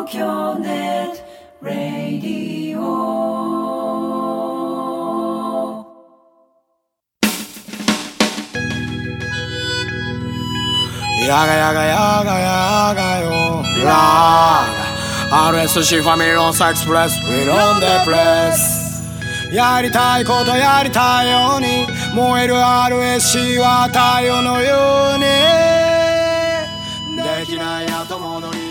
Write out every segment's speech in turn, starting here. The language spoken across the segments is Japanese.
東京ネットラディオ。 やがやがやがやがよラー RSC ファミリーロンサイクスプレス We on the press やりたいことやりたいように燃える RSC は太陽のようにできない後戻り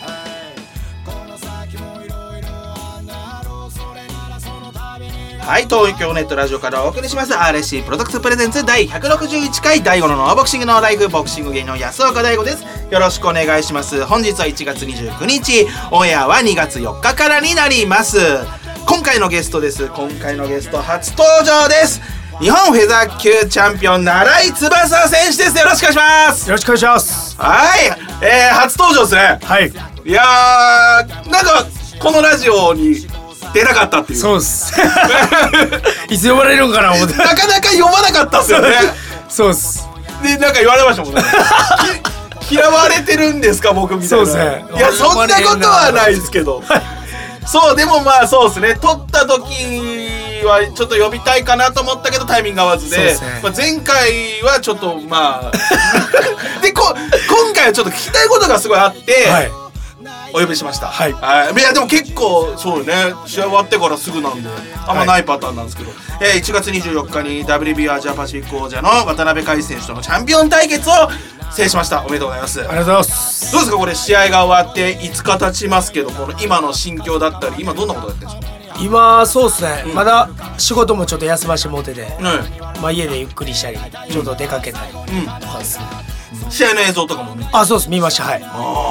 はい、東京ネットラジオからお送りします RSC プロダクツプレゼンツ第161回第5のノアボクシングのライフボクシング芸の安岡大吾です。よろしくお願いします。本日は1月29日、オンエアは2月4日からになります。今回のゲストです。今回のゲスト初登場です。日本フェザー級チャンピオン奈良井翼選手です。よろしくお願いします。 よろしくお願いします。 はい、初登場ですね。 はい。 いやー、なんかこのラジオに出なかったっていう。 そうっすいつ呼ばれるんかな思ってなかなか呼ばなかったっすよねそうっす。 で、なんか言われましたもんね嫌われてるんですか僕みたいな。 そうっすね。 いや、そんなことはないですけどそう、でもまあそうですね、撮った時はちょっと呼びたいかなと思ったけどタイミング合わずで、まあ、前回はちょっとまあで今回はちょっと聞きたいことがすごいあって、はい、お呼びしました。はい。いやでも結構そうね、試合終わってからすぐなんであんまないパターンなんですけど、1月24日に WBO アジアパシフィック王者の渡辺海選手とのチャンピオン対決を制しました。おめでとうございます。 ありがとうございます。 どうですかこれ、試合が終わって5日経ちますけど、この今の心境だったり今どんなことやってるんですか？ 今そうっすね、まだ仕事もちょっと休ましてもうてて、まあ家でゆっくりしたりちょっと出かけたりとかですね。 試合の映像とかも見て。 あ、そうです、見ました。はい。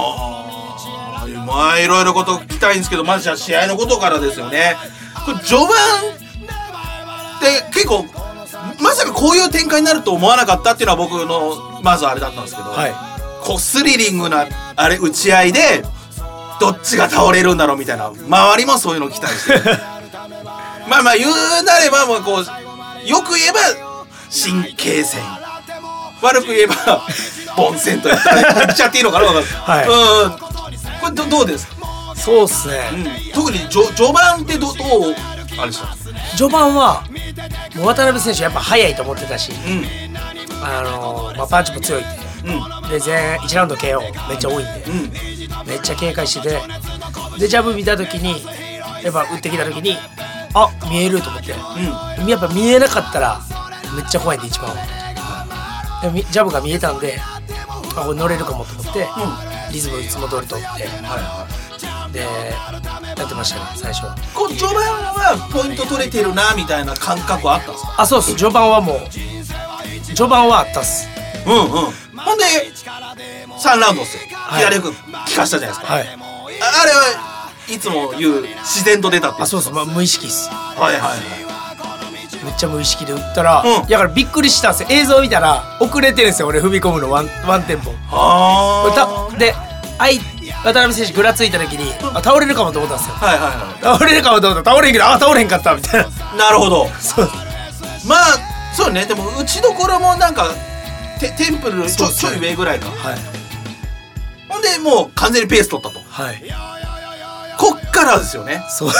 まあいろいろこと聞きたいんですけど、まずじゃあ試合のことからですよね。これ序盤って結構まさかこういう展開になると思わなかったっていうのは僕のまずあれだったんですけど、はい、こうスリリングなあれ打ち合いでどっちが倒れるんだろうみたいな、周りもそういうのを期待してまあ言うなればもうこうよく言えば神経戦、悪く言えば凡戦と言っちゃっていいのかな。はい。これどうですか？ そうっすね。 特に序盤ってどうあれでした？ 序盤はもう渡辺選手やっぱ速いと思ってたし、まあ、パンチも強いって、で1ラウンド KO めっちゃ多いんで、めっちゃ警戒してて、でジャブ見た時にやっぱ打ってきた時にあ、見えると思って、やっぱ見えなかったらめっちゃ怖いんで一番は。でもジャブが見えたんで、これ乗れるかもと思って、リズムいつも通りとって、でやってましたね最初は。 こう序盤はポイント取れてるなみたいな感覚はあったんですか？ あ、そうっす。序盤はあったっす。 ほんで3ラウンドっすよ。左フック効かしたじゃないですか。あれはいつも言う自然と出たって。 あ、そうっす。まあ、無意識っす。めっちゃ無意識で打ったら、だからびっくりしたんですよ。映像見たら遅れてるんですよ俺、踏み込むのワンテンポ。で渡辺選手ぐらついた時に倒れるかもと思ったんですよ。倒れるかもと思ったら倒れんけど倒れんかったみたいな。 なるほど。そう、まあそうね。でも打ちどころもなんかテンプルちょい上ぐらいか。ほんでもう完全にペース取ったと。こっからですよね。そう4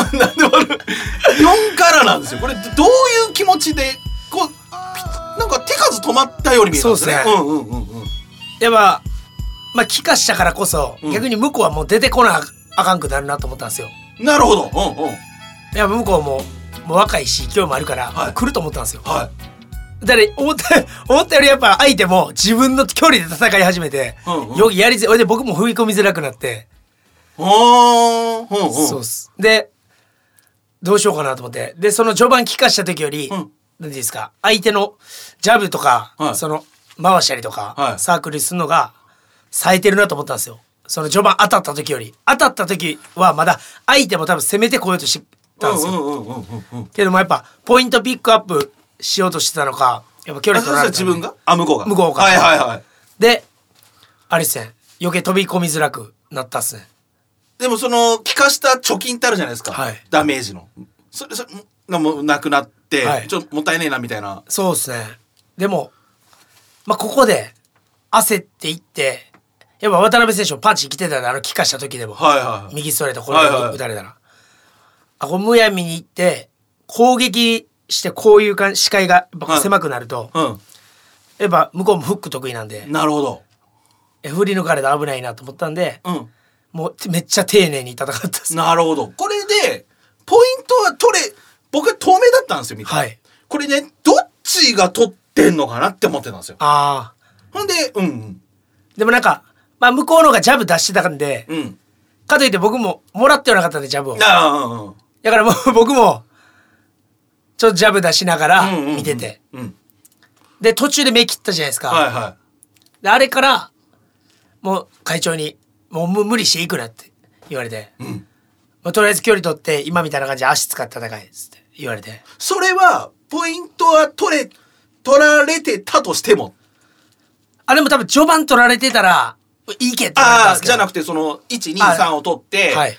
からなんですよ。これどういう気持ちでこうなんか手数止まったように見えたんですね。 やっぱまあ帰化したからこそ、逆に向こうはもう出てこなあかんくなるなと思ったんですよ。 なるほど。 いや向こうもう若いし勢いもあるから、来ると思ったんですよ。だから思ったよりやっぱ相手も自分の距離で戦い始めて、やりづらいで僕も踏み込みづらくなって。そうっす。でどうしようかなと思って、でその序盤帰化した時より、何ていうんですか、相手のジャブとか、その回したりとか、サークルするのが冴えてるなと思ったんですよ。その序盤当たった時より。当たった時はまだ相手も多分攻めてこようとしてたんですよ。けどもやっぱポイントピックアップしようとしてたのか、やっぱ距離取られた。 自分が向こうが。であれっすね、余計飛び込みづらくなったっすね。 でもその効かした貯金ってあるじゃないですか、ダメージのそれがもうなくなって、ちょっともったいねえなみたいな。 そうですね。でもまあここで焦っていってやっぱ渡辺選手もパンチ来てたで、帰化した時でも、 はいはい。 右ストレートこれ打たれたら、こうむやみに行って攻撃してこういう視界がやっぱ狭くなると、やっぱ向こうもフック得意なんで、 なるほど。 振り抜かれたら危ないなと思ったんで、もうめっちゃ丁寧に戦ったっす。 なるほど。これでポイントは僕は透明だったんですよ、みたいな。はい。これね、どっちが取ってんのかなって思ってたんですよ。 ああ。 ほんで、 でもなんか、向こうのがジャブ出してたんで、かといって僕ももらってはなかったんで、ジャブを。だからもう僕もちょっとジャブ出しながら見てて、で途中で目切ったじゃないですか。はいはい。であれからもう会長にもう無理していくなって言われて、もうとりあえず距離取って今みたいな感じで足使って戦いっつって言われて、 それはポイントは取られてたとしても、 でも多分序盤取られてたらいいけって言われたんですけど、 じゃなくてその 1,2,3 を取って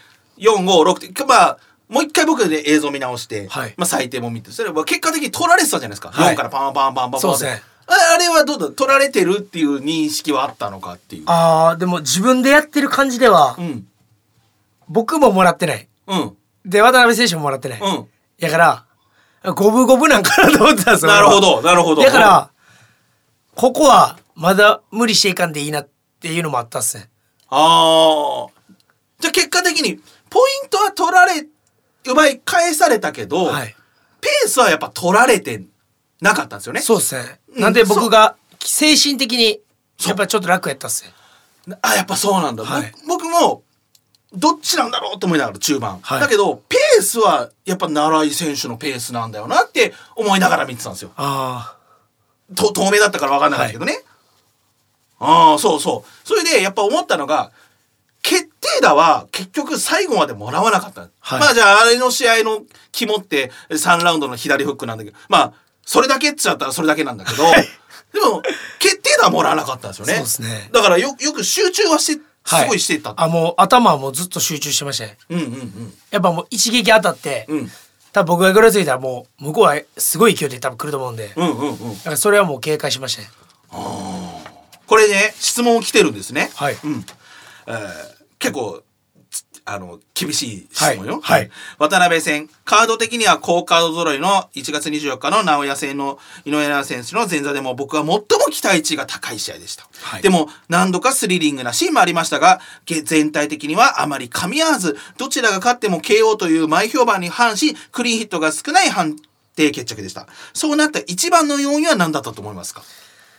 、4,5,6 ってもう一回僕で映像見直して、最低も見て、それは結果的に取られてたじゃないですか。4からパンパンパンパンパン。そうですね。あれはどうだ、取られてるっていう認識はあったのかっていう。 でも自分でやってる感じでは、僕ももらってない。で渡辺選手ももらってない。だから五分五分なんかなと思ってたんですよ。 なるほどなるほど。 だからここはまだ無理していかんでいいなっていうのもあったっすね。 じゃあ結果的にポイントは取られ奪い返されたけど、ペースはやっぱ取られてなかったんですよね。 そうですね。なんで僕が精神的にやっぱちょっと楽やったっすね。 やっぱそうなんだ。僕もどっちなんだろうと思いながら中盤、だけどペースはやっぱ奈良井選手のペースなんだよなって思いながら見てたんですよ。透明だったから分かんなかったけどね。そうそう。それでやっぱ思ったのが、決定打は結局最後までもらわなかった。じゃああれの試合の肝って3ラウンドの左フックなんだけど、それだけっつったらそれだけなんだけど、でも決定打はもらわなかったんですよね。そうですね。だからよく集中はすごいしていった。 もう頭はもうずっと集中してましたね。やっぱもう一撃当たって、多分僕がぐらついたらもう向こうはすごい勢いで多分来ると思うんで、だからそれはもう警戒しましたね。 これね、質問来てるんですね。結構厳しい質問よ。渡辺戦、カード的には高カード揃いの1月24日の直哉戦の井上尚弥選手の前座でも僕は最も期待値が高い試合でした。でも何度かスリリングなシーンもありましたが、全体的にはあまり噛み合わず、どちらが勝っても KO という前評判に反し、クリーンヒットが少ない判定決着でした。そうなった一番の要因は何だったと思いますか？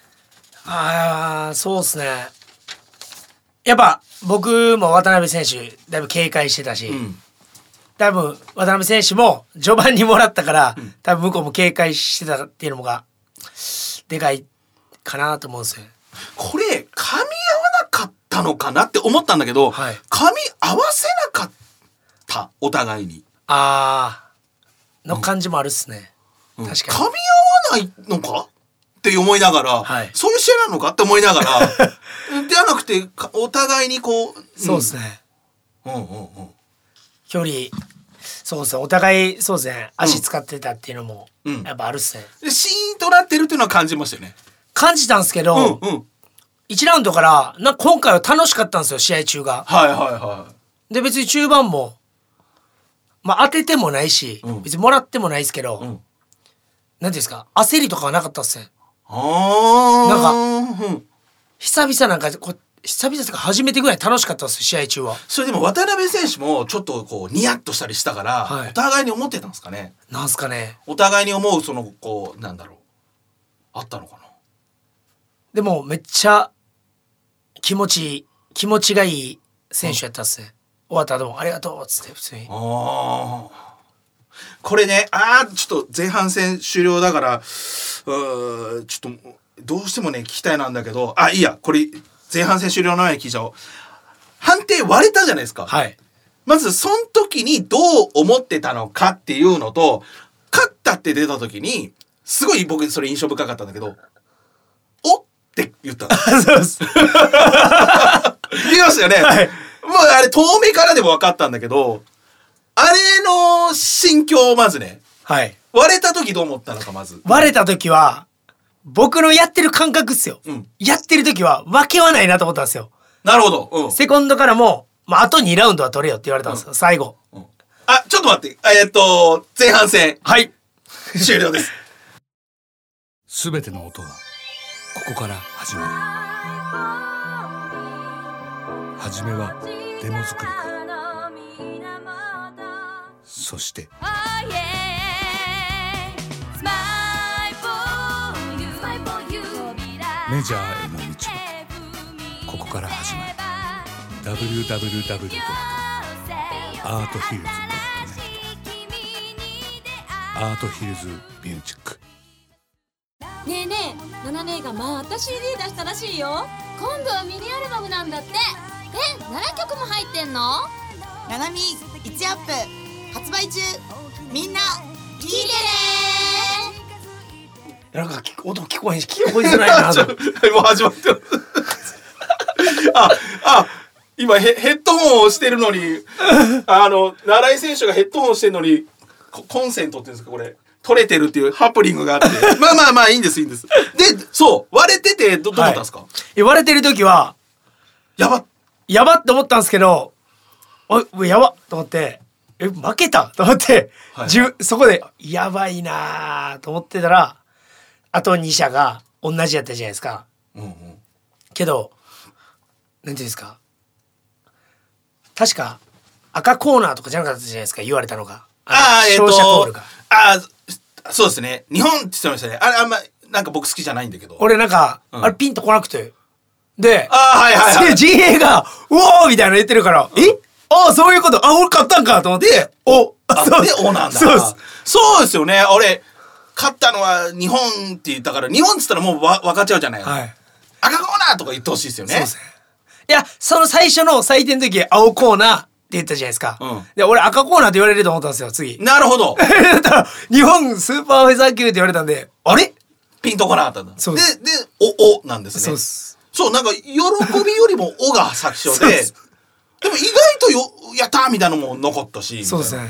そうですね。やっぱ僕も渡辺選手だいぶ警戒してたし、多分渡辺選手も序盤にもらったから、多分向こうも警戒してたっていうのがでかいかなと思うんですよ。 これ噛み合わなかったのかなって思ったんだけど、噛み合わせなかったお互いにの感じもあるっすね。確かに噛み合わないのかって思いながら、そういう試合なのかって思いながらではなくてお互いにこう、 そうですね。距離、そうですね。お互いそうですね。足使ってたっていうのもやっぱあるっすね。 でシーンとなってるっていうのは感じましたよね。 感じたんですけど、1ラウンドから今回は楽しかったんですよ、試合中が。で別に中盤も当ててもないし、別にもらってもないですけど、なんていうんですか、焦りとかはなかったっすね。なんか久々久々とか初めてぐらい楽しかったです、試合中は。 それでも渡辺選手もちょっとこうニヤッとしたりしたから、お互いに思ってたんですかね。 なんすかね。 お互いに思うそのこうなんだろう、あったのかな。 でもめっちゃ気持ちがいい選手やったっすね。終わった後もありがとうっつって普通に。 これね、ちょっと前半戦終了だからちょっとどうしてもね聞きたいなんだけど、いいや、これ前半戦終了の前に聞いちゃおう。判定割れたじゃないですか。まずその時にどう思ってたのかっていうのと、勝ったって出た時にすごい僕それ印象深かったんだけど、おって言ったの。そうです。言いましたよね。もうあれ遠目からでも分かったんだけど、あれの心境をまずね、割れた時どう思ったのか。まず割れた時は僕のやってる感覚っすよ。やってる時は負けはないなと思ったんですよ。 なるほど。うん。 セコンドからも、あと2ラウンドは取れよって言われたんですよ、最後。 あ、ちょっと待って。前半戦。 はい。 終了です。 すべての音はここから始まる。初めはデモ作りから、そしてメジャーへの道はここから始まる。 www.arthills.net アートヒルズミュージック。 ねえねえ、ナナ姉がまた CD 出したらしいよ。今度はミニアルバムなんだって。7曲も入ってんの？ ナナミ1アップ発売中。みんな聴いてね。 なんか音聞こえへんし聞こえづらいなと。 もう始まってる。今ヘッドホンをしてるのに、奈良井選手がヘッドホンしてるのにコンセントっていうんですか、これ取れてるっていうハプニングがあってまあいいんです。で、そう割れててどう思ったんですか？ 割れてる時はやばって思ったんですけど、やばっと思って、負けたと思って、はい、そこでやばいなと思ってたら、あと2社が同じやったじゃないですか。けどなんていうんですか、確か赤コーナーとかじゃなかったじゃないですか、言われたのが。勝者コールが。 そうですね。日本って言ってましたね。あんまなんか僕好きじゃないんだけど。 俺なんか、あれピンとこなくて。で、陣営がうおーみたいなの言ってるから、そういうこと、俺勝ったんかと思って、 で、なんだ。そうですよね。俺勝ったのは日本って言ったから、日本っつったらもう分かっちゃうじゃない。赤コーナーとか言ってほしいですよね。そうですね。 いや、その最初の採点の時青コーナーって言ったじゃないですか。で、俺赤コーナーって言われると思ったんですよ、次。 なるほど。 だったら日本スーパーフェザー級って言われたんで、あれピンとこなかったんだ。で、なんですね。 そうです。 そう、なんか喜びよりもおが先勝で、でも意外とやったーみたいなのも残ったし。 そうですね。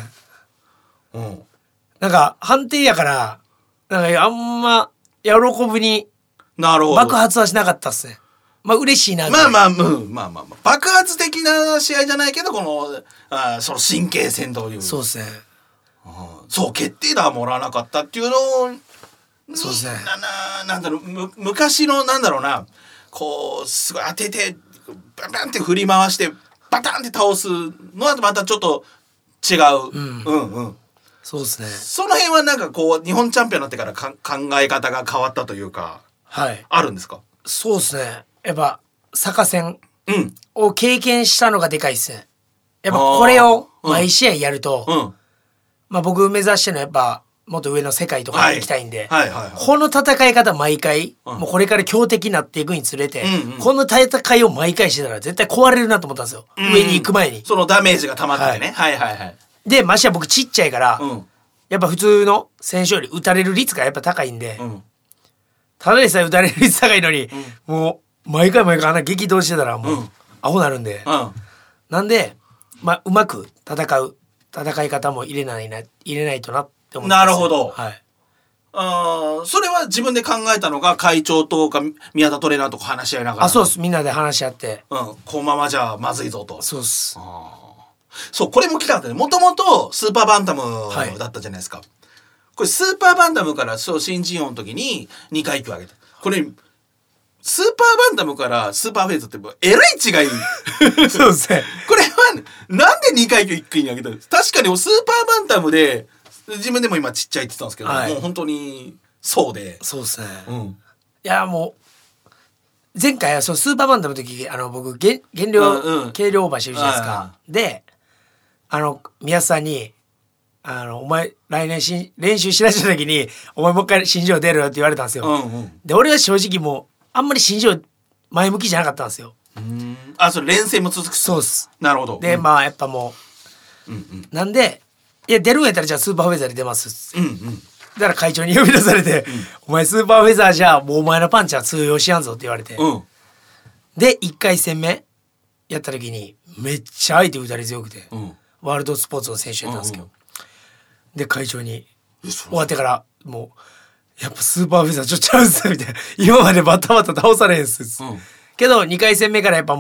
なんか判定やから、なんかあんま喜ぶに爆発はしなかったっすね。嬉しいな。 まあ爆発的な試合じゃないけど、このその神経戦という。 そうですね。 そう決定打はもらわなかったっていうのを、 そうですね。 なんだろう、昔のなんだろうな、こうすごい当ててバンバンって振り回してバタンって倒すのはまたちょっと違う。 そうですね。 その辺はなんかこう日本チャンピオンになってから考え方が変わったというか、あるんですか？ そうですね。やっぱ坂戦を経験したのがでかいっすね。やっぱこれを毎試合やると、僕目指してるのはやっぱもっと上の世界とかに行きたいんで、この戦い方毎回、もうこれから強敵になっていくにつれて、この戦いを毎回してたら絶対壊れるなと思ったんですよ、上に行く前に。そのダメージが溜まってね。 で、ましてや僕ちっちゃいから、やっぱ普通の選手より打たれる率がやっぱ高いんで、ただでさえ打たれる率高いのに、もう毎回あんな激動してたらもうアホなるんで、なんでうまく戦い方も入れないとなって思ってます。 なるほど。それは自分で考えたのが、会長とか宮田トレーナーとか話し合いながら。 そうです。みんなで話し合って、 このままじゃまずいぞと。 そうっす。 そう、これも聞きたかったね。もともとスーパーバンタムだったじゃないですか。これスーパーバンタムから新人王の時に2階級上げた。これスーパーバンタムからスーパーフェイズってえらい違い。 そうですね。 これはなんで2階級1階に上げたんですか？確かにスーパーバンタムで自分でも今ちっちゃいって言ってたんですけど、もう本当にそうで。 そうですね。いやもう前回はスーパーバンタムの時僕軽量オーバーしてるじゃないですか。で宮津さんにお前来年練習しだした時にお前もう一回新庄出るよって言われたんですよ。で俺は正直もうあんまり新庄前向きじゃなかったんですよ。 それ連戦も続く。 そうっす。 なるほど。 でやっぱもう、なんでいや出るんやったらじゃあスーパーフェザーで出ます。だから会長に呼び出されて、お前スーパーフェザーじゃもうお前のパンチは通用しやんぞって言われて、で1回戦目やった時にめっちゃ相手打たれ強くて、ワールドスポーツの選手やったんですけど、で会長に終わってからもうやっぱスーパーフェザーちょっとちゃうんすみたいな、今までバタバタ倒されへんす、けど2回戦目からやっぱもう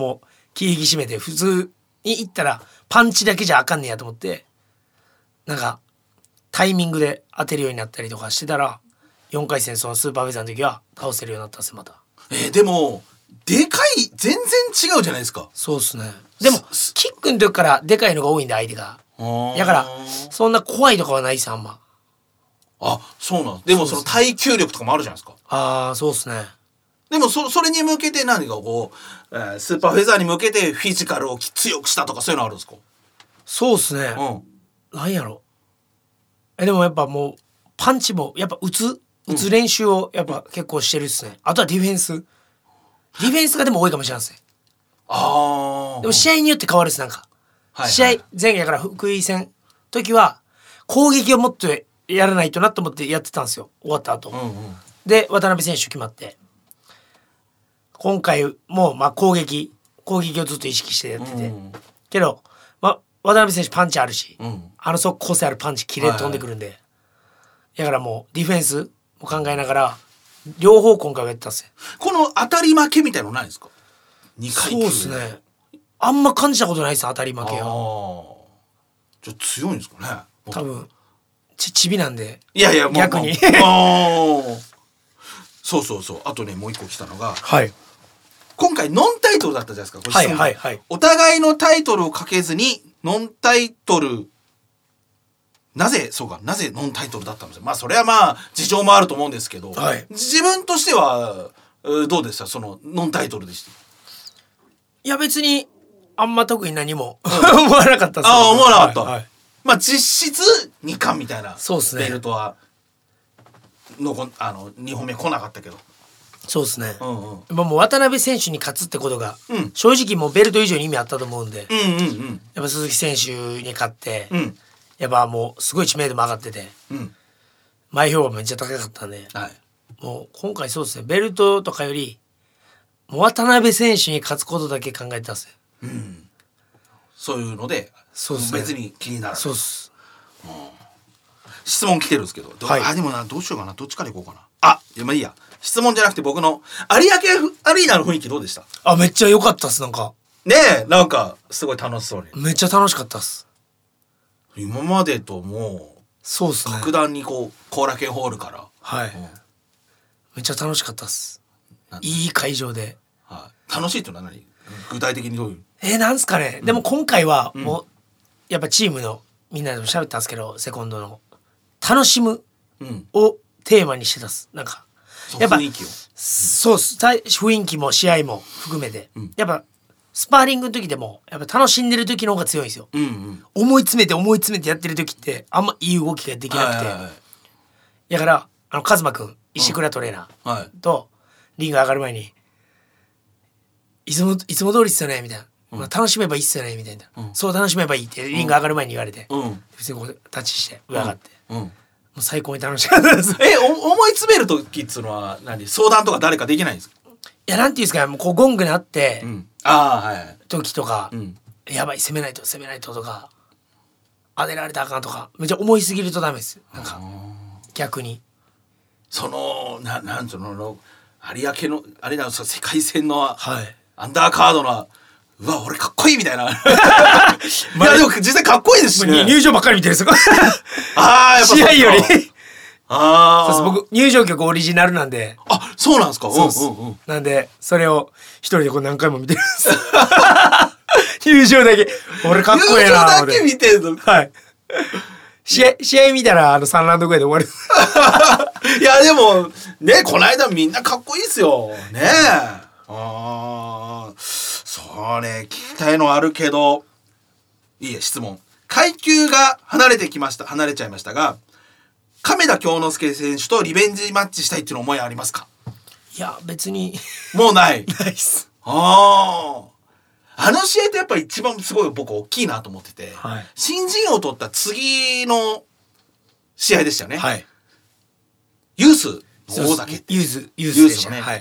気引き締めて普通にいったらパンチだけじゃあかんねやと思って、なんかタイミングで当てるようになったりとかしてたら、4回戦そのスーパーフェザーの時は倒せるようになったんですよまた。 でもでかい全然違うじゃないですか。 そうっすね。でもキックの時からでかいのが多いんで相手が。だからそんな怖いとかはないですあんま。 あ、そうなんでもその耐久力とかもあるじゃないですか。 ああそうっすね。 でもそれに向けて何かこう、スーパーフェザーに向けてフィジカルを強くしたとかそういうのあるんですか？ そうっすね。なんやろ。でもやっぱもうパンチもやっぱ打つ練習をやっぱ結構してるっすね。あとはディフェンスがでも多いかもしれないですね。でも試合によって変わるっすなんか。試合前回から福井戦時は攻撃をもっとやらないとなと思ってやってたんですよ終わった後、で渡辺選手決まって今回もまあ攻撃をずっと意識してやってて、けど、渡辺選手パンチあるし、速攻性あるパンチキレ飛んでくるんで、だからもうディフェンスも考えながら両方今回はやってたんですよ。 この当たり負けみたいのないですか？2階級で。 そうですね。あんま感じたことないです、当たり負けは。 じゃあ強いんですかね。 多分ちびなんで。 いやもう逆にそうあとねもう一個来たのが、今回ノンタイトルだったじゃないですか。お互いのタイトルをかけずにノンタイトル、なぜノンタイトルだったんですよ。まあそれはまあ事情もあると思うんですけど、自分としてはどうでした？そのノンタイトルでした。 いや別にあんま特に何も思わなかったです。 思わなかった。まあ実質2冠みたいなベルトは2本目来なかったけど。そうですね。 もう渡辺選手に勝つってことが、正直もうベルト以上に意味あったと思うんで、やっぱ鈴木選手に勝って、やっぱもうすごい知名度も上がってて、前評判めっちゃ高かったんで、もう今回そうですね、ベルトとかよりもう渡辺選手に勝つことだけ考えてたんですよ。 そういうので、別に気にならない。 そうっす。 質問来てるんですけど、でもな、どうしようかな、どっちからいこうかな。まあいいや。質問じゃなくて僕の有明アリーナの雰囲気どうでした？ めっちゃ良かったっす。なんかねえ、なんかすごい楽しそうに。 めっちゃ楽しかったっす。 今までともうそうっすね、 格段にこう後楽園ホールからめっちゃ楽しかったっす。いい会場で、 楽しいってのは何？具体的にどういう？ なんすかね、でも今回はもうやっぱチームのみんなでも喋ったんですけど、セコンドの楽しむをテーマにしてたっす。なんかやっぱ雰囲気を、そうっす、雰囲気も試合も含めて、やっぱスパーリングの時でもやっぱ楽しんでる時の方が強いんですよ。思い詰めてやってる時ってあんまいい動きができなくて、だからカズマくん石倉トレーナーとリング上がる前にいつも通りっすよねみたいな、楽しめばいいっすよねみたいな、そう楽しめばいいってリング上がる前に言われて、普通にこうタッチして上がって、もう最高に楽しかったです。 思い詰める時っつうのは何？相談とか誰かできないんですか？ いや、なんていうんですか、もうこうゴングにあって、時とか、やばい攻めないととか、当てられたらあかんとか、めっちゃ思いすぎるとダメです。なんか逆にそのなんつうの、有明のあれなんですか、世界戦の、アンダーカードのうわ俺かっこいいみたいな。いやでも実際かっこいいですしね。 入場ばっかり見てるんですよ。 やっぱ試合より。そう僕入場曲オリジナルなんで。 そうなんですか。 なんでそれを一人でこう何回も見てるんです。入場だけ俺かっこいいな。 入場だけ見てるの。 試合見たら3ラウンドぐらいで終わる。 いやでもね、この間みんなかっこいいですよね。そうね、聞きたいのあるけど、いいえ、質問。階級が離れちゃいましたが、亀田京之介選手とリベンジマッチしたいっていう思いはありますか？ いや別にもうないないっす。 あの試合ってやっぱ一番すごい僕大きいなと思ってて、新人を取った次の試合でしたよね。ユースの大竹ってユースでしたね。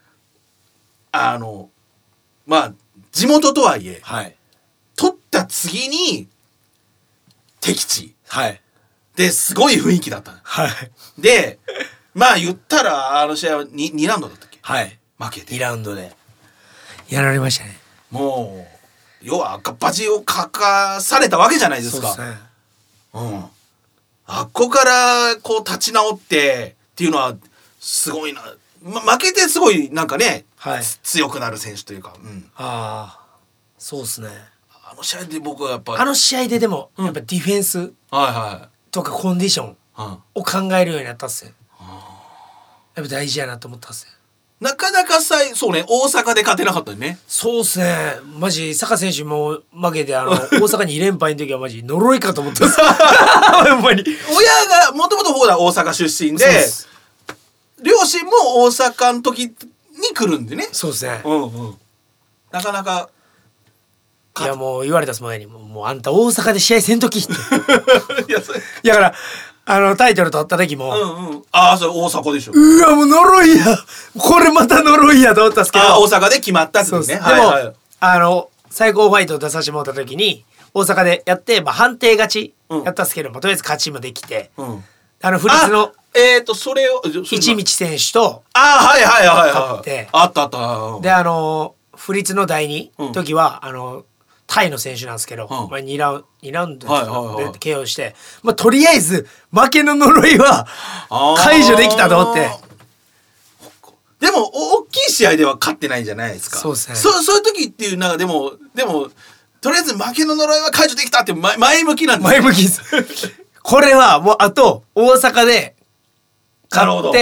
まあ地元とはいえ、取った次に敵地、ですごい雰囲気だった。でまあ言ったらあの試合は 2ラウンドだったっけ？負けて 2ラウンドでやられましたね。 もう要は赤っ恥をかかされたわけじゃないですか。 そうですね。 あっこからこう立ち直ってっていうのはすごいな、負けてすごいなんかね、 はい、 強くなる選手というか、 ああそうですね。 あの試合で僕はやっぱあの試合ででもやっぱディフェンスとかコンディションを考えるようになったっすよ。やっぱ大事やなと思ったっすよ。 なかなかそうね、大阪で勝てなかったよね。 そうっすね。マジ坂選手も負けて大阪2連敗の時はマジ呪いかと思ったんですほんまに。 親がもともと大阪出身で両親も大阪の時に来るんでね。 そうですね。 なかなかいやもう言われた前にもうあんた大阪で試合せんときっていやだからタイトル取った時も、 ああそれ大阪でしょ。 うわもう呪いや、これまた呪いやと思ったんですけど、 大阪で決まったってことね。 でも、最高ファイトを出させてもらった時に大阪でやって、判定勝ちやったんですけども、とりあえず勝ちもできて、フリッツのそれを一道選手とはい勝って、 あったでフリッツの第2時はタイの選手なんですけど、2ラウンドで KO して、とりあえず負けの呪いは解除できたと思って。 でも大きい試合では勝ってないじゃないですか。 そうですね。 そういう時っていうなんかでもとりあえず負けの呪いは解除できたって前向きなんです。 前向きですこれはもうあと大阪で勝って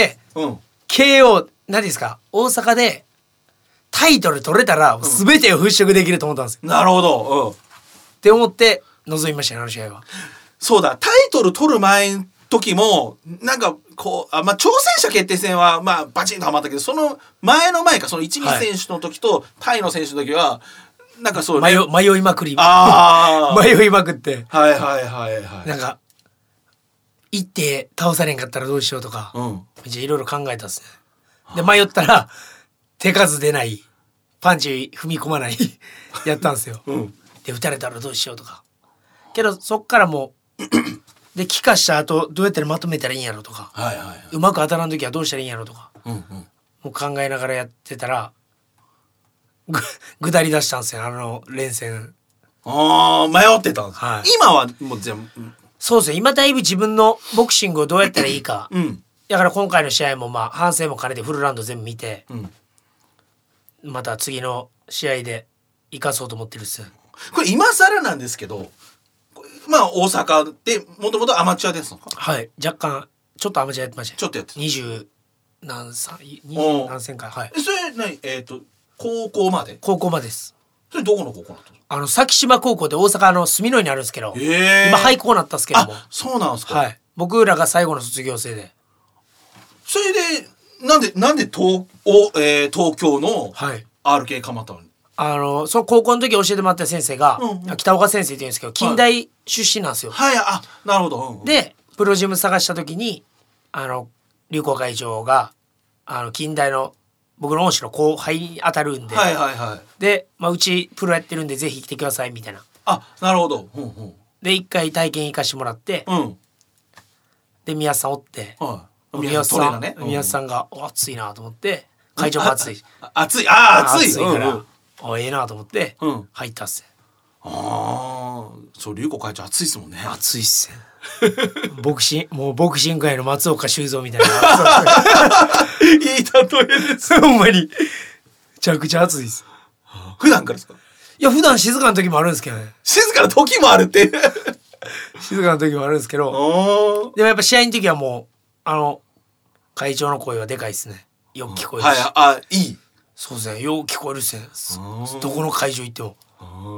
、KO 何ですか、大阪でタイトル取れたら全てを払拭できると思ったんですよ。 なるほど。 って思って臨みましたね、あの試合は。 そうだ、タイトル取る前の時もなんかこう挑戦者決定戦はバチンとはまったけど、その前かその一味選手の時とタイの選手の時はなんかそう、ね、 迷いまくり迷いまくってなんか行って倒されんかったらどうしようとか、めっちゃいろいろ考えたっすね。で迷ったら手数出ない、パンチ踏み込まないやったんですよ、で打たれたらどうしようとか。けどそっからもうで帰化した後どうやったらまとめたらいいんやろとか、うまく当たらん時はどうしたらいいんやろとか、もう考えながらやってたらぐだり出したんですよ、連戦。 迷ってたんです、今はもう全部そうですね。今だいぶ自分のボクシングをどうやったらいいか、だから今回の試合も反省も兼ねてフルラウンド全部見て、また次の試合で生かそうと思ってるっす。 これ今更なんですけど、大阪でもともとアマチュアですのか。 はい、若干ちょっとアマチュアやってました。 ちょっとやってた。 20何戦か。はい。 それ何高校まで。 高校までです。 それどこの高校なんですか。 先島高校で大阪の住之江にあるんですけど、今廃校になったんですけども。 そうなんですか。 はい。僕らが最後の卒業生で。 それでなんで東京の RK 蒲田に。 その高校の時教えてもらった先生が、北岡先生って言うんですけど、近代出身なんですよ。 なるほど。 でプロジム探した時に流行会長が近代の僕の恩師の後輩に当たるんで、で、うちプロやってるんでぜひ来てくださいみたいな。 なるほど。 で一回体験行かしてもらって、で宮津さんおって、宮津さんが熱いなと思って、会長も熱い熱いからええなと思って入ったっす。 そう龍子会長熱いっすもんね。 熱いっすボクシング界の松岡修造みたいな。 いい例えです。 ほんまにめちゃくちゃ熱いっす。 普段からですか。 いや普段静かな時もあるんですけどね。 静かな時もあるって静かな時もあるんですけど、でもやっぱ試合の時はもう会長の声はでかいっすね。よく聞こえるし、 いい。 そうですね、よく聞こえるっすね。どこの会場行っても。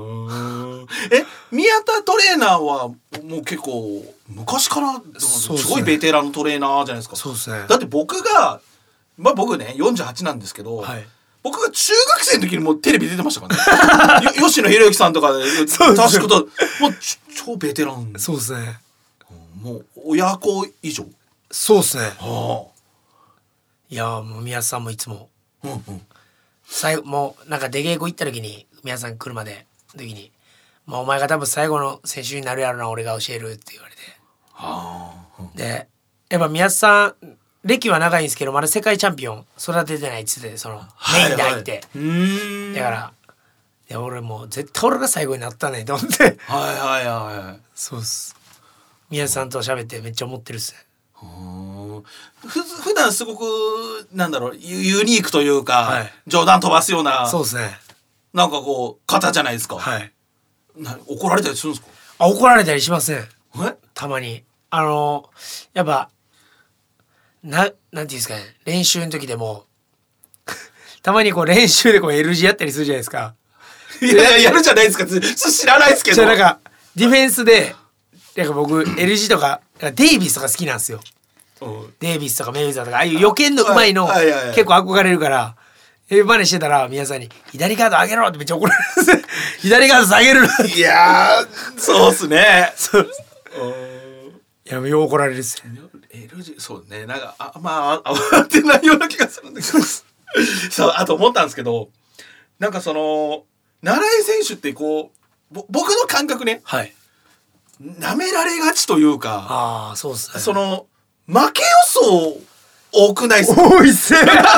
宮田トレーナーはもう結構昔からすごいベテランのトレーナーじゃないですか。 そうですね。 だって僕ね48なんですけど、僕が中学生の時にもうテレビ出てましたからね吉野博之さんとかで確かともう超ベテラン。 そうですね。 もう親子以上。 そうですね。いやもう宮田さんもいつも最後もうなんか出稽古行った時に宮田さん来るまでの時に、お前が多分最後の選手になるやろな、俺が教えるって言われて、でやっぱ宮田さん歴は長いんですけどまだ世界チャンピオン育ててないっつって、そのメインで入って、だからや俺もう絶対俺が最後になったねと思ってはいはいはいそうっす。宮津さんと喋ってめっちゃ思ってるっすね。 普段すごくなんだろうユニークというか、 はい、 冗談飛ばすようなそうですね。 なんかこう方じゃないですか。 はい。 怒られたりするんですか？ 怒られたりしません。 え？ たまにやっぱなんていうんですかね、練習の時でもたまにこう練習でこう L 字やったりするじゃないですか。 いややるじゃないですか。知らないですけど。 なんかディフェンスでなんか僕 L 字とかデイビスとか好きなんですよ。デイビスとかメイウェザーとかああいう予見のうまいの結構憧れるから真似してたら皆さんに左ガード上げろってめっちゃ怒られるんです。左ガード下げるな。 いやーそうっすね。 そういやよう怒られるっすよ。 L 字そうねなんかまあ慌てないような気がするんだけどそうあと思ったんですけどなんかその奈良井選手ってこう僕の感覚ね、 はい、 舐められがちというかあそうっすね。 その負け予想多くないっすか？ 多いっす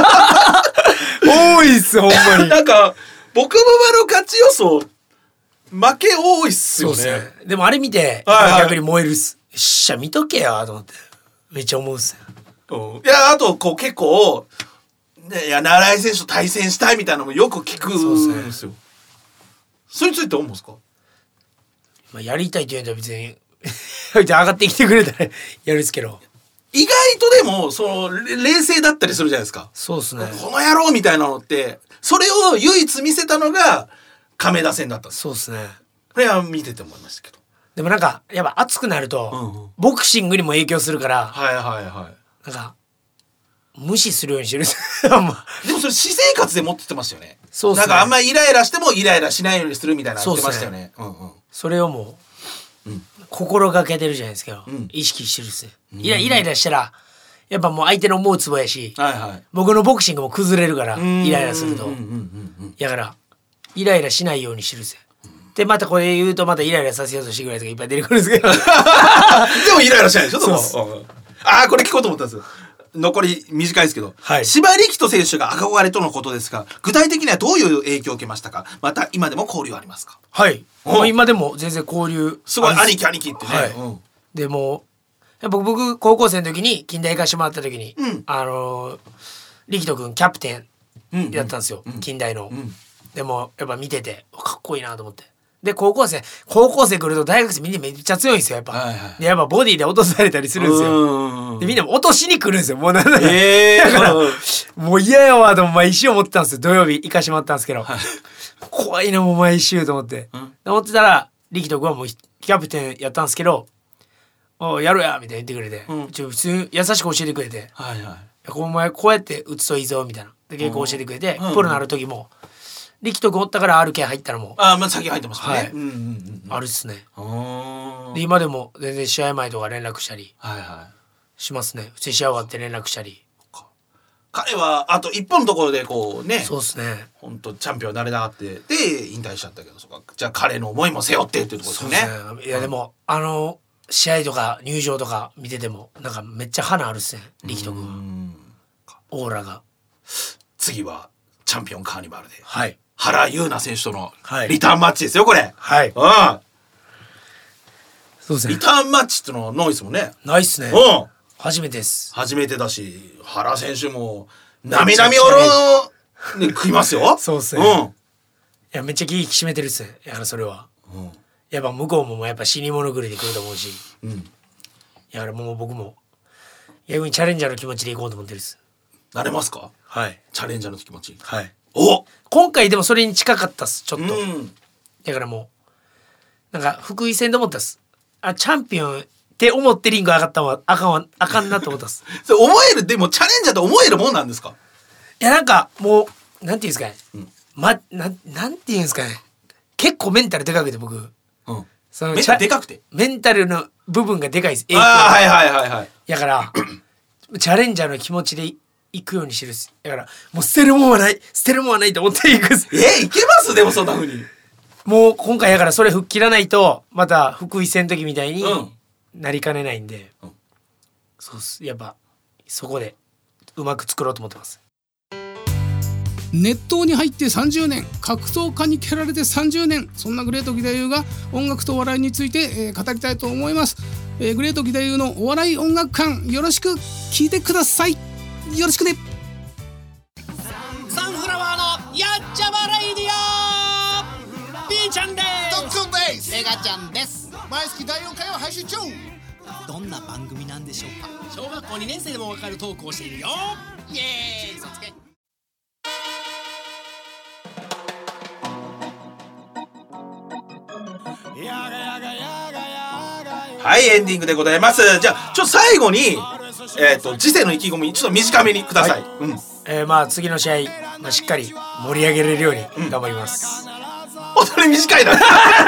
多いっすほんまになんか僕の場の勝ち予想負け多いっすよね。 そうっすね。でもあれ見て、はいはい、逆に燃えるっす。よっしゃ見とけよと思ってめっちゃ思うっすよ。 いやあとこう結構ねいや奈良井選手と対戦したいみたいなのもよく聞くんですよ。それについて思うんですか？ まあやりたいというのは別に上がってきてくれたらやるっすけど。 意外とでもその冷静だったりするじゃないですか。 そうですね。 この野郎みたいなのってそれを唯一見せたのが亀田戦だったんです。 そうですね。 これは見てて思いましたけど。 でもなんかやっぱ熱くなると、ボクシングにも影響するから、 はいはいはい。 なんか無視するようにしてる。 でもそれ私生活で持っててますよね。 そうですね。 なんかあんまりイライラしてもイライラしないようにするみたいな言ってましたよね。 それをもう、心がけてるじゃないですか。意識してるっすね。イライラしたらやっぱもう相手の思うつぼやし、僕のボクシングも崩れるからイライラすると。だからイライラしないようにしてるっすよ。でまたこれ言うとまたイライラさせようとしてくるやつがいっぱい出てくるんですけどでもイライラしないでしょ。そうこれ聞こうと思ったんですよ。残り短いですけど、柴力人選手が憧れとのことですが具体的にはどういう影響を受けましたか？また今でも交流はありますか？ はい、今でも全然交流すごい兄貴ってね、 でも僕高校生の時に近代行かしてもらった時に、力人君キャプテンやったんですよ、近代の、でもやっぱ見ててかっこいいなと思って、で高校生来ると大学生みんなめっちゃ強いんですよやっぱ、でやっぱボディで落とされたりするんですよ。でみんなも落としに来るんですよ。もうなんだからもう嫌やわと毎週思ってたんですよ。土曜日行かしてもらったんですけど、怖いなもう毎週と思って、思ってたら力人君はもうキャプテンやったんですけど、やろやみたいに言ってくれて、普通に優しく教えてくれて、お前こうやって打つといいぞみたいなで結構教えてくれて、プロになる時も力人君おったから RK 入ったらもうまあ先入ってますね。 あるっすね。で今でも全然試合前とか連絡したりしますね。普通に試合終わって連絡したり。 彼はあと一本のところでこうね、 そうですね。 本当チャンピオンになれなかったで引退しちゃったけど、じゃあ彼の思いも背負ってっていうところですよね。 いやでも試合とか入場とか見ててもなんかめっちゃ花あるっすね。力人君オーラが。 次はチャンピオンカーニバルで、 原優奈選手とのリターンマッチですよこれ。 そうですね。 リターンマッチってのはないですもんね。 ないっすね。初めてです。 初めてだし原選手もなみなみおろ食いますよ。 そうっすね。いやめっちゃ気引き締めてるっすね。やはりそれは。やっぱ向こうもやっぱ死に物狂いで来ると思うし、いやもう僕も逆にチャレンジャーの気持ちでいこうと思ってるっす。 なれますか？チャレンジャーの気持ち。 今回でもそれに近かったっすちょっと。だからもうなんか福井戦で思ったっす。チャンピオンって思ってリング上がったのはあかんなと思ったっす。 それ思えるでもチャレンジャーと思えるもんなんですか？ いやなんかもうなんていうんですかね、なんていうんですかね、結構メンタルでかくて僕。 メンタルでかくてメンタルの部分がでかいです。 だからチャレンジャーの気持ちで行くようにしてるっす。だからもう捨てるもんはないと思っていくっす。 いけますでもそんな風に。 もう今回やからそれ吹っ切らないとまた福井戦の時みたいになりかねないんで、そうっす。やっぱそこでうまく作ろうと思ってます。 熱湯に入って30年、格闘家に蹴られて30年、そんなグレート義太夫が音楽とお笑いについて、語りたいと思います。グレート義太夫のお笑い音楽館、よろしく聞いてください。よろしくね。 サンフラワーのやっちゃまレイディオ、ピーちゃんです。 トッツンです。 メガちゃんです。 毎月第4回を配信中。 どんな番組なんでしょうか。小学校2年生でもわかるトークをしているよ。イエーイ、嘘つけ。 はい、エンディングでございます。じゃあちょっと最後に次戦の意気込みちょっと短めにください。 まあ次の試合、しっかり盛り上げれるように頑張ります。 踊り短いな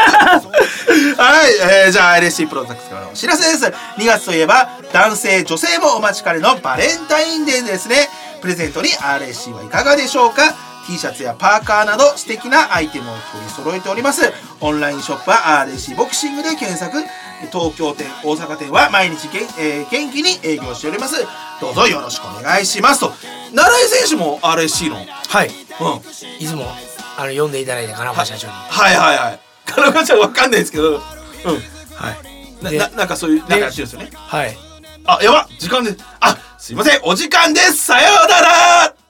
はい、じゃあ LSC プロダクツからのお知らせです。2月といえば男性女性もお待ちかねのバレンタインデーですね。プレゼントに RSC はいかがでしょうか。T シャツやパーカーなど素敵なアイテムを取り揃えております。オンラインショップは RSC ボクシングで検索。東京店、大阪店は毎日元気に営業しております。どうぞよろしくお願いしますと。奈良井選手も RSC の、 はい、いつも読んでいただいて、金岡社長に、 金岡社長わかんないですけど、なんかそういうなんかやってるんですよね。 はい。 あ、やば、時間です。あ、すいません、お時間です。さようなら。